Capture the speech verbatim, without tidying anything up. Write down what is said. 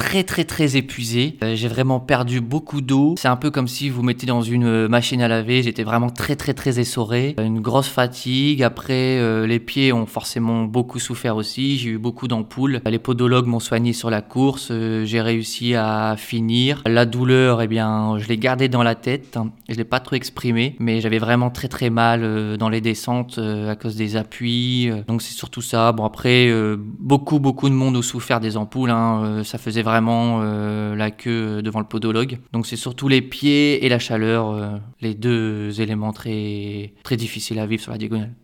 très très très épuisé. Euh, j'ai vraiment perdu beaucoup d'eau. C'est un peu comme si vous mettez dans une euh, machine à laver. J'étais vraiment très très très essoré. Euh, Une grosse fatigue. Après, euh, les pieds ont forcément beaucoup souffert aussi. J'ai eu beaucoup d'ampoules. Les podologues m'ont soigné sur la course. Euh, j'ai réussi à finir. La douleur, eh bien, je l'ai gardée dans la tête. Je l'ai pas trop exprimée, mais j'avais vraiment très très mal euh, dans les descentes euh, à cause des appuis. Euh, donc c'est surtout ça. Bon après, euh, beaucoup beaucoup de monde ont souffert des ampoules. Hein. Euh, ça faisait vraiment euh, la queue devant le podologue. Donc c'est surtout les pieds et la chaleur, euh, les deux éléments très très difficiles à vivre sur la diagonale.